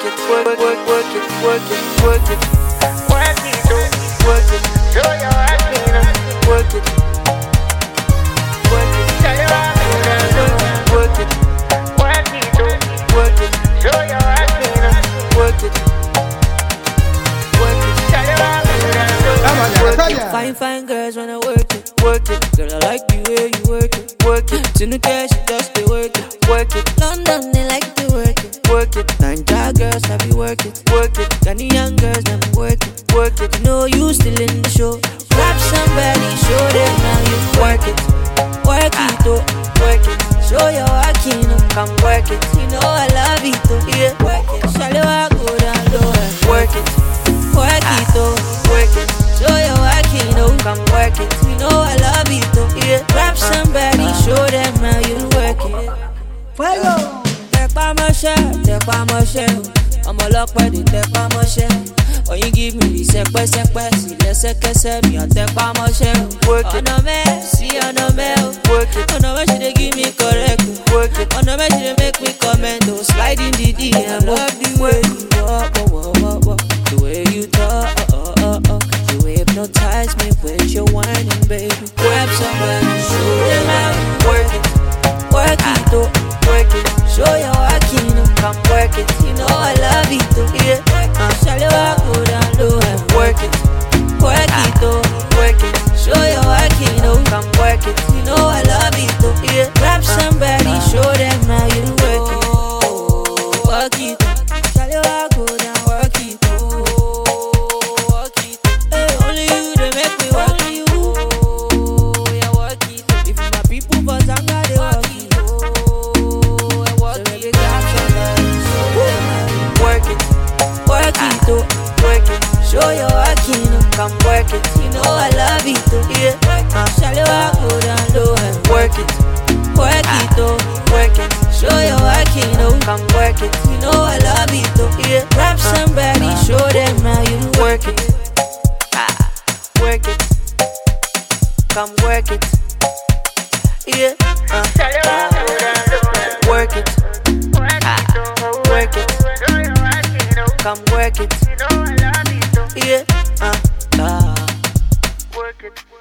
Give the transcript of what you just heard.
it, work it, work it, work it, work it, Work it, work it, show your working. work it, work it, Show your working. work it, Work it, work it, show your working. work it, work it, Show your working. Fine, fine girls wanna work it. work it, Girl, I like the way you work it. work it, Tinuke, she just dey work it. work it, London, they like to work it. work it, Nigeria girls, I be work it. work it, Ghanaian girls, them work it. work it, You know you still in the show. Grab somebody, show them how you work it. Work it, oh. work it, Show your working, oh. come work it, You know I love it, oh. yeah, Work it. Shall I go down low? work it, Work it, oh. work it, Show your working, oh. come work it, You know I love it, oh. yeah, Grab somebody, show them how you work it. follow, Tẹpá mọ́ṣẹ́ o. Ọmọ ọlọ́pẹ́ di tẹpá mọ́ṣẹ́. When you give me the sẹpẹ́sẹpẹ́ sí lẹ́sẹ̀kẹsẹ̀ mi ò tẹpá mọ́ṣẹ́ o. work it, Ọ̀nà mẹ́ sí ọ̀nà mẹ́ o. work it, Ọ̀nà mẹ́ she dey give me correct o. work it, Ọ̀nà mẹ́ she dey make me comment o. Slide in the DM, love the way you walk, the way you talk, you hypnotize me with your whining, baby. Grab somebody, show them how you work it, work it, oh. work it, Show your working, oh. come work it, You know I love it, oh. yeah, Shall I go down low and work it, work it, oh. work it, Show your working, oh. come work it, You know I love it, oh. yeah, Grab somebody, show them how you work it. Work it, shall I go down, work it, oh. Work it, hey, only you they make me work it, oh. Yeah, work it. If my people for Zanga, they work it, oh. Yeah, work it. So they grab somebody, show them how you work it, work it, oh. work it, Show your working, oh. come work it, You know I love it, oh. yeah, Shall I go down low and work it, work it, oh. work it, Show your working, oh. come work it, You know I love it, oh. yeah, Grab somebody, show them how you work it, work it, come work it, yeah, Show your working. work it, work it, Show your working. come work it, You know I love it. yeah, Work it.